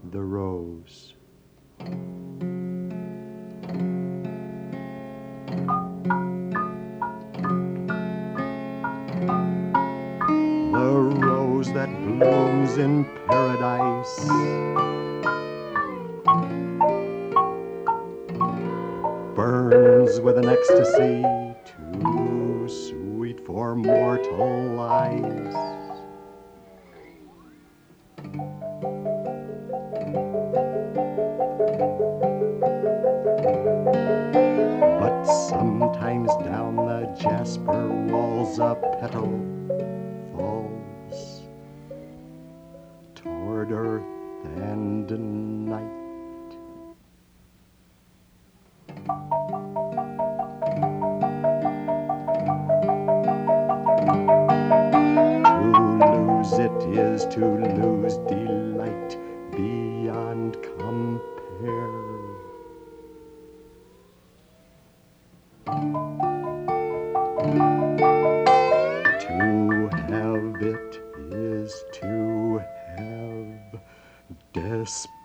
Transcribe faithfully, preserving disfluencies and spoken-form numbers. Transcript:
the rose. The rose that blooms in paradise, burns with an ecstasy too sweet for mortal eyes. But sometimes down the jasper walls a petal falls toward earth and night. It is to lose delight beyond compare. To have it is to have despair.